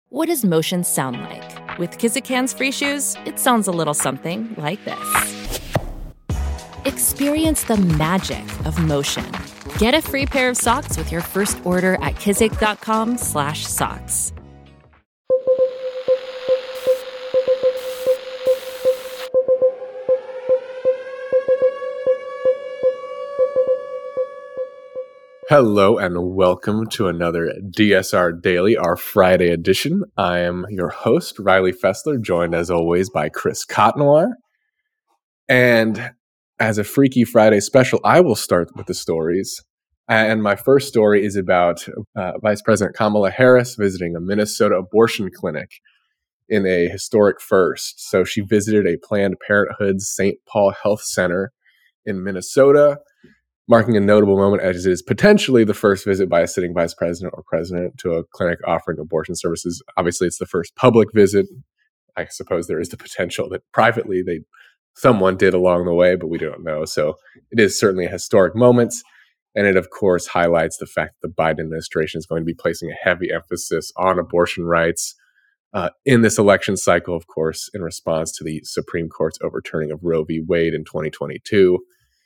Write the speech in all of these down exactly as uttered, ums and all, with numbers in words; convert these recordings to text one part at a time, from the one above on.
What does motion sound like? With Kizik hands-free shoes, it sounds a little something like this. Experience the magic of motion. Get a free pair of socks with your first order at kizik.com slash socks. Hello and welcome to another D S R Daily, our Friday edition. I am your host, Riley Fessler, joined as always by Chris Cotnoir. And as a Freaky Friday special, I will start with the stories. And my first story is about uh, Vice President Kamala Harris visiting a Minnesota abortion clinic in a historic first. So she visited a Planned Parenthood's Saint Paul Health Center in Minnesota, marking a notable moment as it is potentially the first visit by a sitting vice president or president to a clinic offering abortion services. Obviously, it's the first public visit. I suppose there is the potential that privately they someone did along the way, but we don't know. So it is certainly a historic moment. And it, of course, highlights the fact that the Biden administration is going to be placing a heavy emphasis on abortion rights uh, in this election cycle, of course, in response to the Supreme Court's overturning of Roe v. Wade in twenty twenty-two.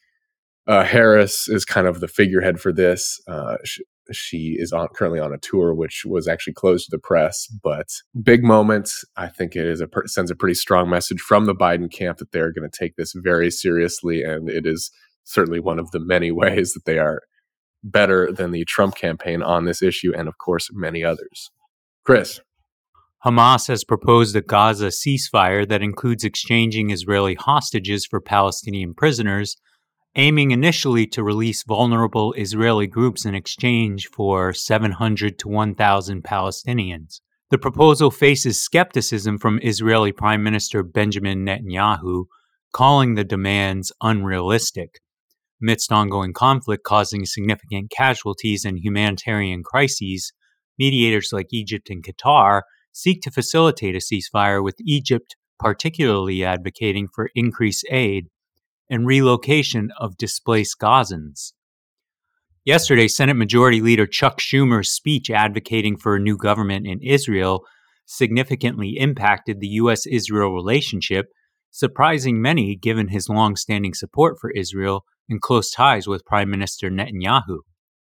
Uh, Harris is kind of the figurehead for this. Uh, she, she is on, currently on a tour, which was actually closed to the press, but big moment. I think it is a sends a pretty strong message from the Biden camp that they're going to take this very seriously, and it is certainly one of the many ways that they are better than the Trump campaign on this issue, and of course, many others. Chris. Hamas has proposed a Gaza ceasefire that includes exchanging Israeli hostages for Palestinian prisoners, aiming initially to release vulnerable Israeli groups in exchange for seven hundred to one thousand Palestinians. The proposal faces skepticism from Israeli Prime Minister Benjamin Netanyahu, calling the demands unrealistic. Amidst ongoing conflict causing significant casualties and humanitarian crises, mediators like Egypt and Qatar seek to facilitate a ceasefire, with Egypt particularly advocating for increased aid and relocation of displaced Gazans. Yesterday, Senate Majority Leader Chuck Schumer's speech advocating for a new government in Israel significantly impacted the U S Israel relationship, surprising many given his long-standing support for Israel and close ties with Prime Minister Netanyahu.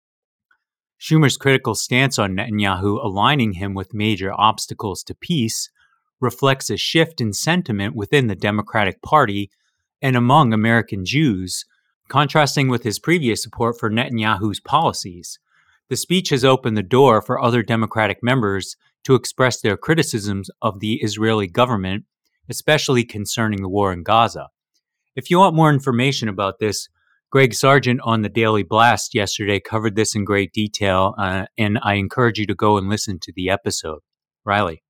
Schumer's critical stance on Netanyahu aligning him with major obstacles to peace reflects a shift in sentiment within the Democratic Party and among American Jews, contrasting with his previous support for Netanyahu's policies. The speech has opened the door for other Democratic members to express their criticisms of the Israeli government, especially concerning the war in Gaza. If you want more information about this, Greg Sargent on the Daily Blast yesterday covered this in great detail, uh, and I encourage you to go and listen to the episode. Riley.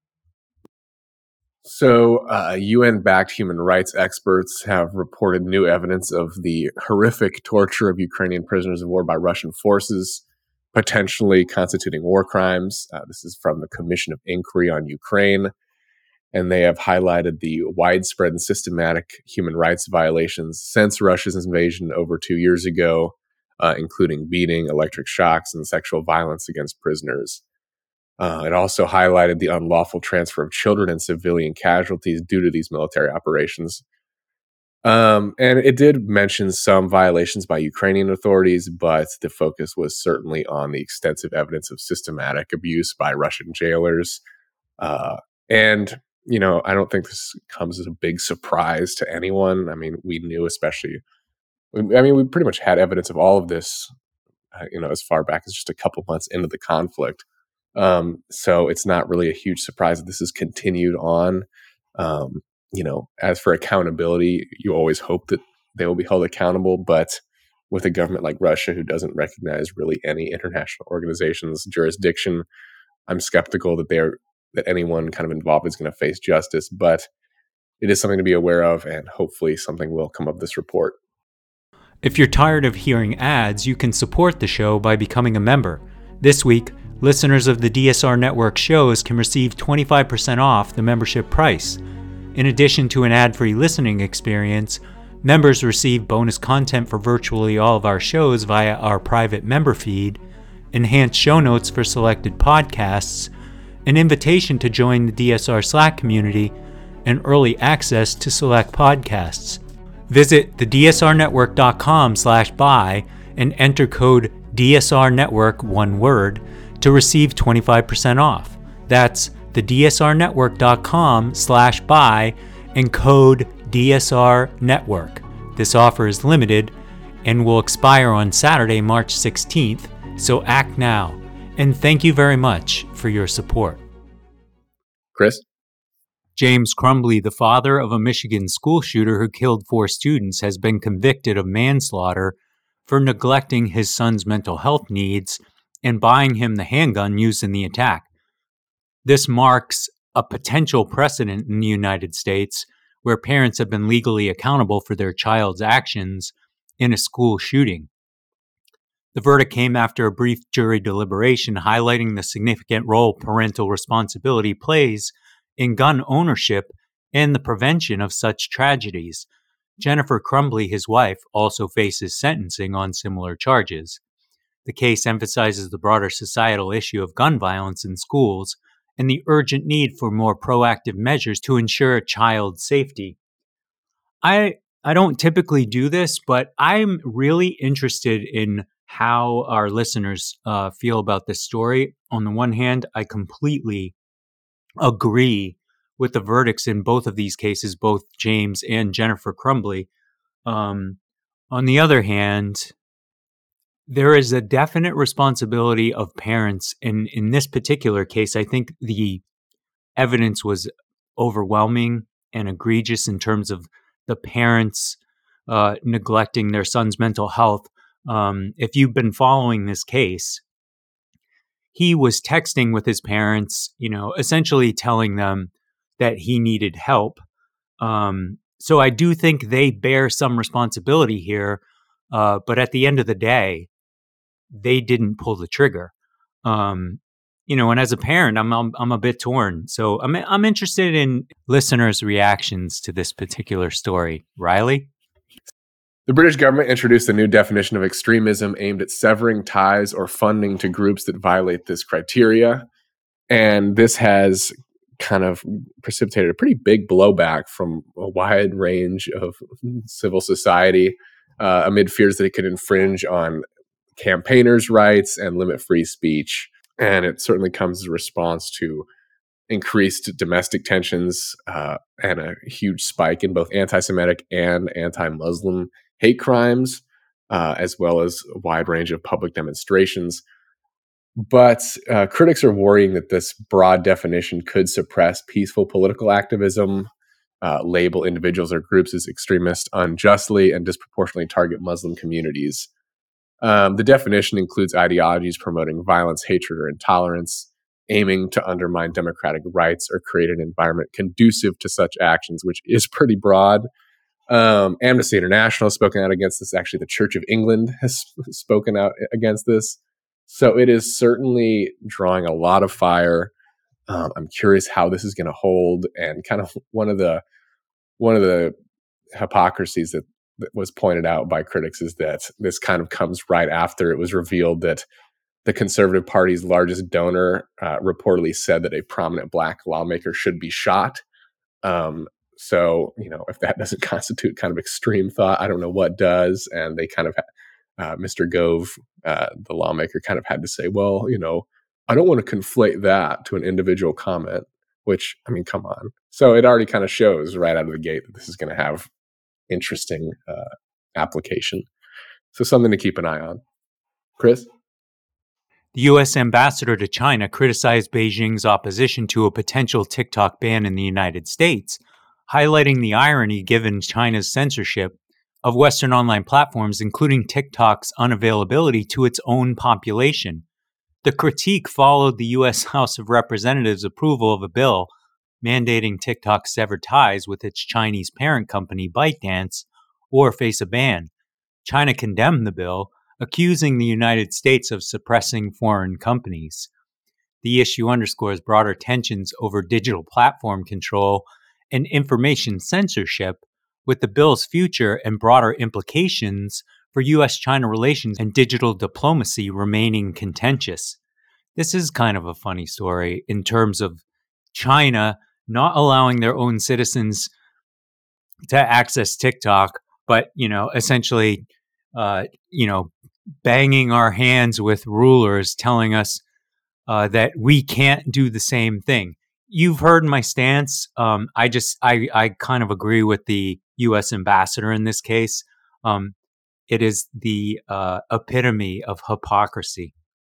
So, uh, U N-backed human rights experts have reported new evidence of the horrific torture of Ukrainian prisoners of war by Russian forces, potentially constituting war crimes. Uh, this is from the Commission of Inquiry on Ukraine, and they have highlighted the widespread and systematic human rights violations since Russia's invasion over two years ago, uh, including beating, electric shocks, and sexual violence against prisoners. Uh, it also highlighted the unlawful transfer of children and civilian casualties due to these military operations. Um, and it did mention some violations by Ukrainian authorities, but the focus was certainly on the extensive evidence of systematic abuse by Russian jailers. Uh, and, you know, I don't think this comes as a big surprise to anyone. I mean, we knew especially, I mean, we pretty much had evidence of all of this, uh, you know, as far back as just a couple months into the conflict. Um, so it's not really a huge surprise that this has continued on. Um, you know, as for accountability, you always hope that they will be held accountable, but with a government like Russia, who doesn't recognize really any international organization's jurisdiction, I'm skeptical that they're, that anyone kind of involved is going to face justice, but it is something to be aware of, and hopefully something will come of this report. If you're tired of hearing ads, you can support the show by becoming a member. This week, listeners of the D S R Network shows can receive twenty-five percent off the membership price. In addition to an ad-free listening experience, members receive bonus content for virtually all of our shows via our private member feed, enhanced show notes for selected podcasts, an invitation to join the D S R Slack community, and early access to select podcasts. Visit the D S R network dot com slash buy and enter code D S R network, one word, to receive twenty-five percent off. That's the D S R network dot com slash buy and code D S R network. This offer is limited and will expire on Saturday, March sixteenth, so act now. And thank you very much for your support. Chris? James Crumbley, the father of a Michigan school shooter who killed four students, has been convicted of manslaughter for neglecting his son's mental health needs and buying him the handgun used in the attack. This marks a potential precedent in the United States where parents have been legally accountable for their child's actions in a school shooting. The verdict came after a brief jury deliberation highlighting the significant role parental responsibility plays in gun ownership and the prevention of such tragedies. Jennifer Crumbley, his wife, also faces sentencing on similar charges. The case emphasizes the broader societal issue of gun violence in schools and the urgent need for more proactive measures to ensure child safety. I I don't typically do this, but I'm really interested in how our listeners uh, feel about this story. On the one hand, I completely agree with the verdicts in both of these cases, both James and Jennifer Crumbley. Um, on the other hand, there is a definite responsibility of parents. And in this particular case, I think the evidence was overwhelming and egregious in terms of the parents uh, neglecting their son's mental health. Um, if you've been following this case, he was texting with his parents, you know, essentially telling them that he needed help. Um, so I do think they bear some responsibility here. Uh, but at the end of the day, they didn't pull the trigger. Um, you know, and as a parent, I'm, I'm I'm a bit torn. So I'm I'm interested in listeners' reactions to this particular story. Riley? The British government introduced a new definition of extremism aimed at severing ties or funding to groups that violate this criteria. And this has kind of precipitated a pretty big blowback from a wide range of civil society uh, amid fears that it could infringe on campaigners' rights and limit free speech. And it certainly comes as a response to increased domestic tensions uh, and a huge spike in both anti-Semitic and anti-Muslim hate crimes, uh, as well as a wide range of public demonstrations. But uh, critics are worrying that this broad definition could suppress peaceful political activism, uh, label individuals or groups as extremist unjustly, and disproportionately target Muslim communities. Um, the definition includes ideologies promoting violence, hatred, or intolerance, aiming to undermine democratic rights or create an environment conducive to such actions, which is pretty broad. Um, Amnesty International has spoken out against this. Actually, the Church of England has spoken out against this. So it is certainly drawing a lot of fire. Um, I'm curious how this is going to hold, and kind of one of the one of the hypocrisies that, that was pointed out by critics is that this kind of comes right after it was revealed that the Conservative Party's largest donor uh, reportedly said that a prominent black lawmaker should be shot. Um, so, you know, if that doesn't constitute kind of extreme thought, I don't know what does. And they kind of, uh, Mister Gove, uh, the lawmaker, kind of had to say, well, you know, I don't want to conflate that to an individual comment, which, I mean, come on. So it already kind of shows right out of the gate that this is going to have interesting uh, application. So something to keep an eye on. Chris? The U S ambassador to China criticized Beijing's opposition to a potential TikTok ban in the United States, highlighting the irony given China's censorship of Western online platforms, including TikTok's unavailability to its own population. The critique followed the U S House of Representatives' approval of a bill mandating TikTok sever ties with its Chinese parent company ByteDance or face a ban. China condemned the bill, accusing the United States of suppressing foreign companies. The issue underscores broader tensions over digital platform control and information censorship, with the bill's future and broader implications for U S China relations and digital diplomacy remaining contentious. this is kind of a funny story in terms of China not allowing their own citizens to access TikTok, but, you know, essentially, uh, you know, banging our hands with rulers, telling us uh, that we can't do the same thing. You've heard my stance. Um, I just, I, I kind of agree with the U S ambassador in this case. Um, it is the uh, epitome of hypocrisy.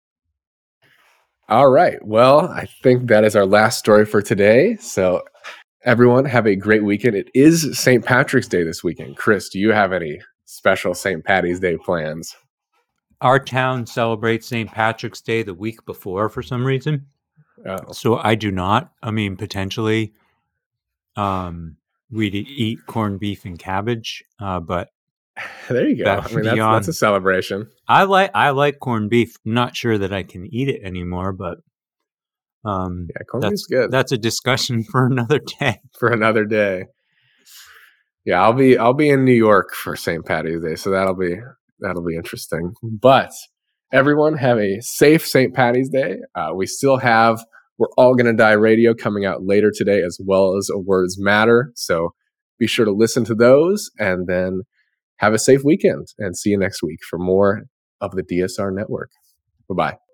All right. Well, I think that is our last story for today. So everyone have a great weekend. It is Saint Patrick's Day this weekend. Chris, do you have any special Saint Patty's Day plans? Our town celebrates Saint Patrick's Day the week before for some reason. Oh. So I do not. I mean, potentially um, we'd eat corned beef and cabbage, uh, but there you go. I mean, that's, that's a celebration. I like I like corned beef. I'm not sure that I can eat it anymore, but um, yeah, corned that's beef's good. That's a discussion for another day. For another day. Yeah, I'll be I'll be in New York for Saint Patty's Day, so that'll be that'll be interesting. But everyone have a safe Saint Patty's Day. Uh, we still have We're All Gonna Die Radio coming out later today, as well as A Words Matter. So be sure to listen to those, and then have a safe weekend, and see you next week for more of the D S R Network. Bye-bye.